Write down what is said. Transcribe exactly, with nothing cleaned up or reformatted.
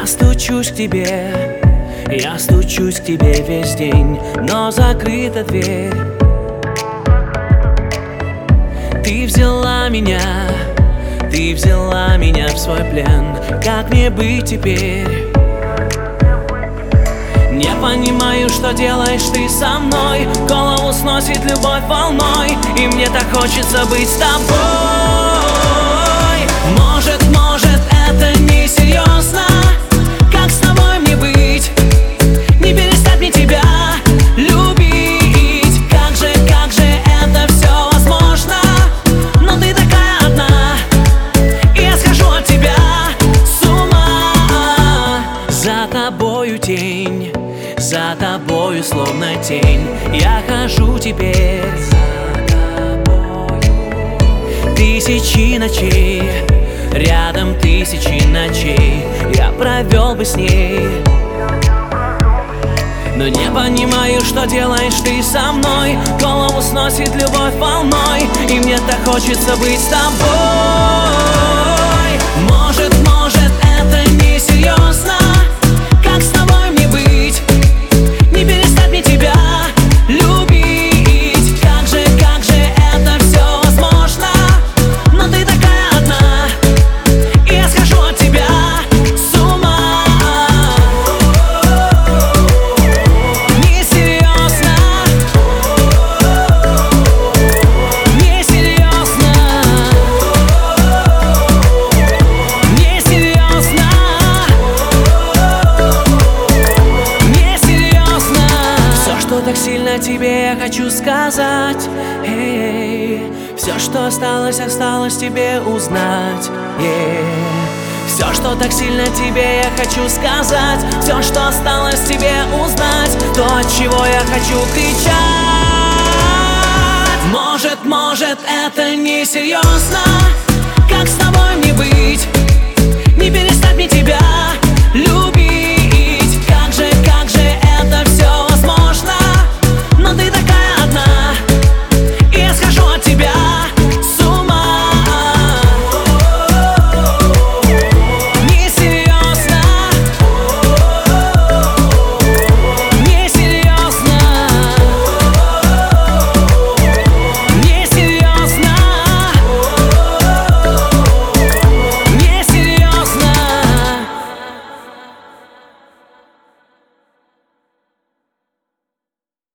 стучусь к тебе, я стучусь к тебе весь день, но закрыта дверь. Ты взяла меня, ты взяла меня в свой плен. Как мне быть теперь? Не понимаю, что делаешь ты со мной. Голову сносит любовь волной, и мне так хочется быть с тобой. Может, может, это не серьезно. Как с тобой мне быть? Не перестать мне тебя любить. Как же, как же это все возможно? Но ты такая одна, и я схожу от тебя с ума. За тобою тень, за тобою словно тень, я хожу теперь. Тысячи ночей, рядом тысячи ночей я провел бы с ней. Но не понимаю, что делаешь ты со мной. Голову сносит любовь волной, и мне так хочется быть с тобой. Может, может, это не серьезно. Как с тобой мне быть? Не перестать мне тебя любить. Как же, как же это все возможно? Но ты такая одна, и я схожу от тебя с ума. Несерьезно, несерьезно, несерьезно, несерьезно. Все, что так сильно тебе я хочу сказать, эй, все, что осталось, осталось тебе узнать, эй. Все, что так сильно тебе я хочу сказать, все, что осталось тебе узнать, то, от чего я хочу кричать. Может, может, это не серьезно. Как с тобой мне быть?